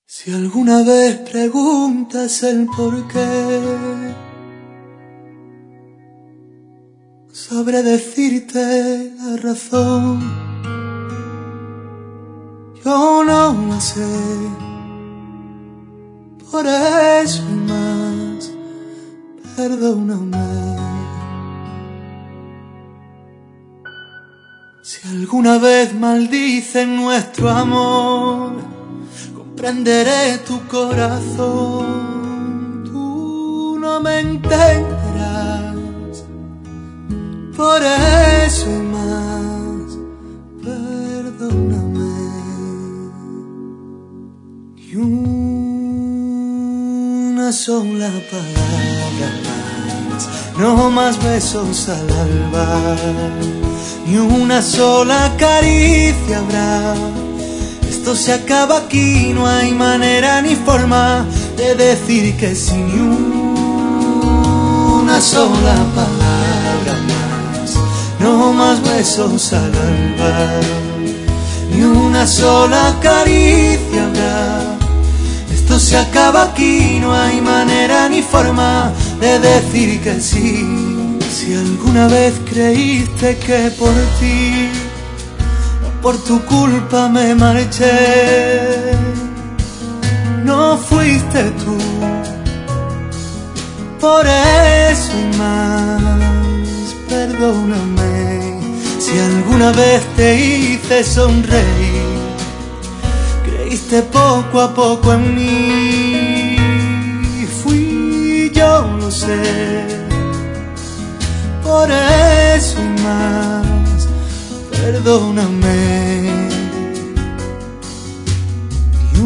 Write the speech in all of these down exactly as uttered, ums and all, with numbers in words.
Si alguna vez preguntas el por qué, sabré decirte la razón. Yo no la sé, por eso y más, perdóname. Si alguna vez maldicen nuestro amor, comprenderé tu corazón. Tú no me entenderás, por eso y más, perdóname. Y una sola palabra más, no más besos al alba, ni una sola caricia habrá. Esto se acaba aquí, no hay manera ni forma de decir que sí. Ni una sola palabra más, no más besos al alba, ni una sola caricia habrá. Esto se acaba aquí, no hay manera ni forma de decir que sí. Si alguna vez creíste que por ti, por tu culpa me marché, no fuiste tú, por eso y más, perdóname. Si alguna vez te hice sonreír, creíste poco a poco en mí, fui yo, lo sé, por eso y más, perdóname. Y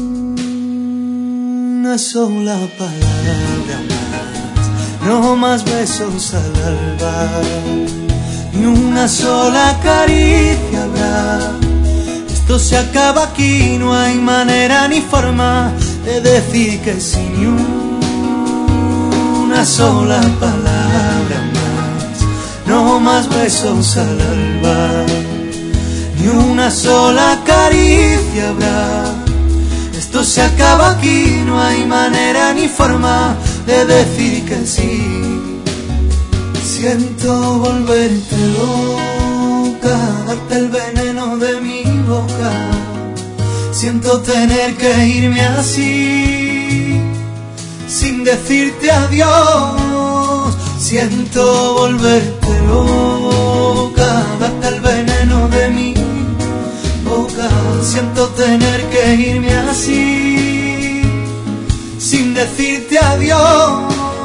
una sola palabra más, no más besos al alba, ni una sola caricia habrá. Esto se acaba aquí, no hay manera ni forma de decir que sí. Ni una sola palabra más, no más besos al alba, ni una sola caricia habrá. Esto se acaba aquí, no hay manera ni forma de decir que sí. Siento volverte loca, darte el veneno de mi boca. Siento tener que irme así, sin decirte adiós. Siento volverte loca, darte el veneno de mi boca. Siento tener que irme así, sin decirte adiós.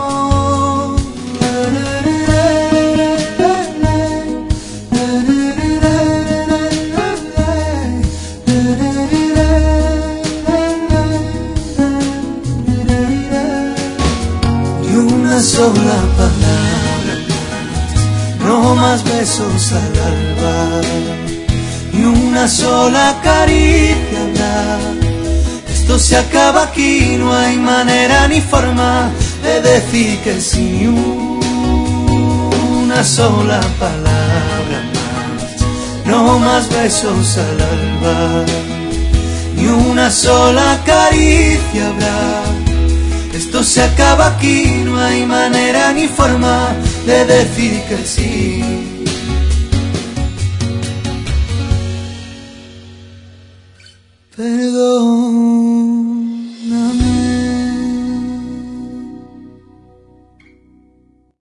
Ni una sola palabra más, no más besos al alba, ni una sola caricia habrá. Esto se acaba aquí, no hay manera ni forma de decir que sí. Ni una sola palabra más, no más besos al alba, ni una sola caricia habrá. Esto se acaba aquí, no hay manera ni forma de decir que sí. Perdón.